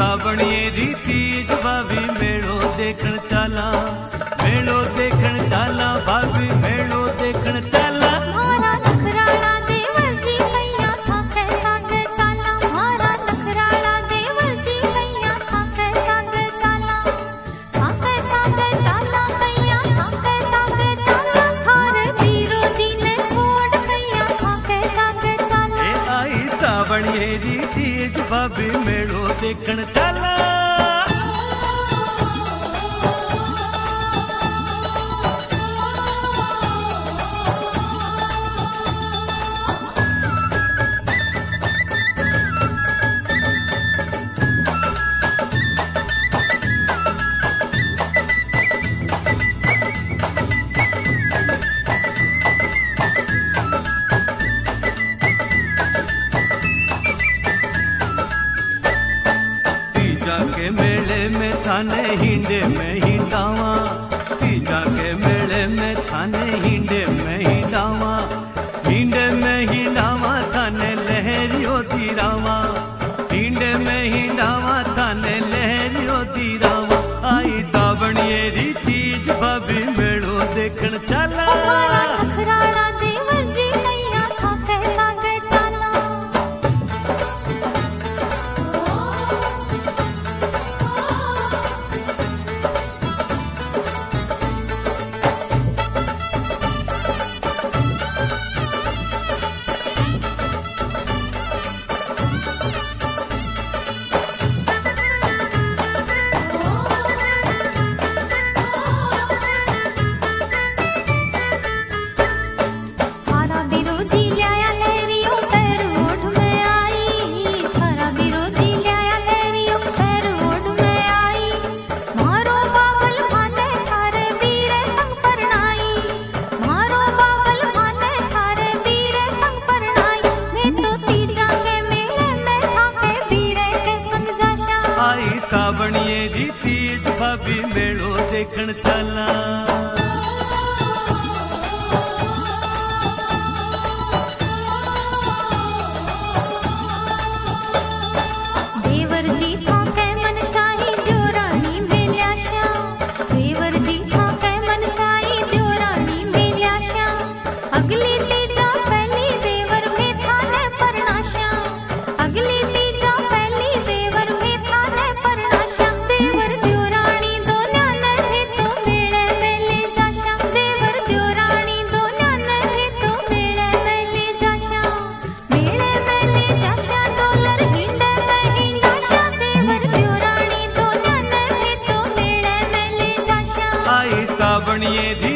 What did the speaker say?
सावणिये रीतीज भाभी मेड़ो देखण चाला, मेड़ो देखण चाला भाभी मेड़ो देखण चाला। मारा नखराला देवर जी कैया था कैसा गे चाला, मारा नखराला देवर जी कैया था कैसा गे चाला, था कैसा गे चाला कैया था कैसा गे चाला, थारे वीरो जी ने छोड़ कैया था कैसा गे चाला। ए आई सावणिये रीतीज भाभी मेड़ो देखण चाला। के मेले में थाने हिंडे में हिंडावा, तीजा के मेले में थाने हिंडे में हिंडावा, हिंडे में हिंडावा थाने लहरियो तीरावा, हिंडे में हिंडावा थाने लहरियो तीरावा। आई सावणिये रीतीज भाभी मेड़ो देखण चाला। मारा नखराला देवर जी कैया था कैसा गे चाला। सावणिये रीतीज भाभी मेड़ो देखण चाला। देवर जी था कै मन चाही द्योरानी मेल्याशा, देवर जी था कै मन चाही द्योरानी मेल्याशा, अगली तीजा पहली देवर में थाने परनाशा, अगली तीजा पहली देवर में थाने परनाशा। देवर द्योरानी दोन्या ने भी तो मेले में ले जाशा, देवर द्योरानी दोन्या ने भी तो मेले में ले जाशा, मेले में ले जाशा डॉलर हिंडे में हिंडाशा, देवर द्योरानी दोन्या ने भी तो मेले में ले जाशा। आई सावणिये